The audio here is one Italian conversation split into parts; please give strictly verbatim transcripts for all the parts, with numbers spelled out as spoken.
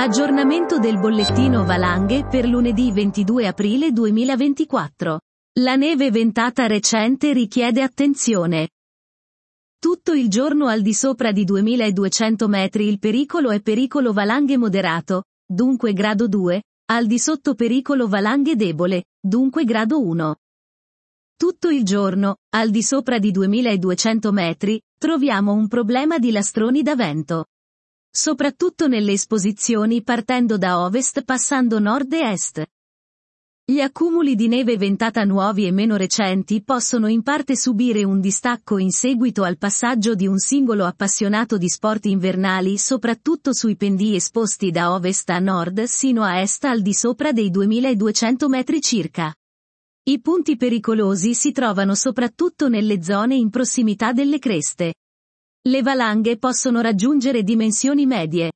Aggiornamento del bollettino valanghe per lunedì ventidue aprile duemilaventiquattro. La neve ventata recente richiede attenzione. Tutto il giorno al di sopra di duemiladuecento metri il pericolo è pericolo valanghe moderato, dunque grado due, al di sotto pericolo valanghe debole, dunque grado uno. Tutto il giorno, al di sopra di duemiladuecento metri, troviamo un problema di lastroni da vento. Soprattutto nelle esposizioni partendo da ovest passando nord e est. Gli accumuli di neve ventata nuovi e meno recenti possono in parte subire un distacco in seguito al passaggio di un singolo appassionato di sport invernali soprattutto sui pendii esposti da ovest a nord sino a est al di sopra dei duemiladuecento metri circa. I punti pericolosi si trovano soprattutto nelle zone in prossimità delle creste. Le valanghe possono raggiungere dimensioni medie.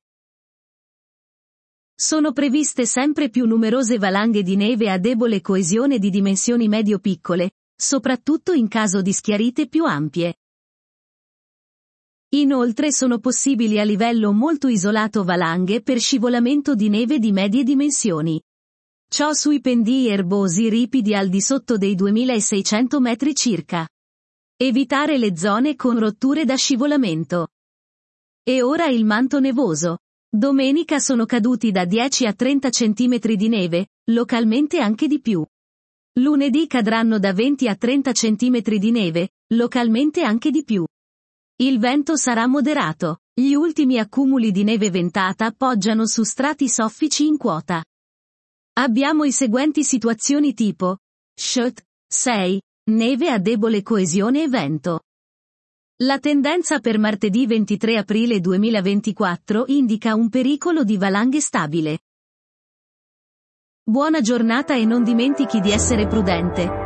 Sono previste sempre più numerose valanghe di neve a debole coesione di dimensioni medio-piccole, soprattutto in caso di schiarite più ampie. Inoltre sono possibili a livello molto isolato valanghe per scivolamento di neve di medie dimensioni. Ciò sui pendii erbosi ripidi al di sotto dei duemilaseicento metri circa. Evitare le zone con rotture da scivolamento. E ora il manto nevoso. Domenica sono caduti da dieci a trenta centimetri di neve, localmente anche di più. Lunedì cadranno da venti a trenta centimetri di neve, localmente anche di più. Il vento sarà moderato. Gli ultimi accumuli di neve ventata poggiano su strati soffici in quota. Abbiamo i seguenti situazioni tipo: Schut, sei, neve a debole coesione e vento. La tendenza per martedì ventitré aprile duemilaventiquattro indica un pericolo di valanghe stabile. Buona giornata e non dimentichi di essere prudente.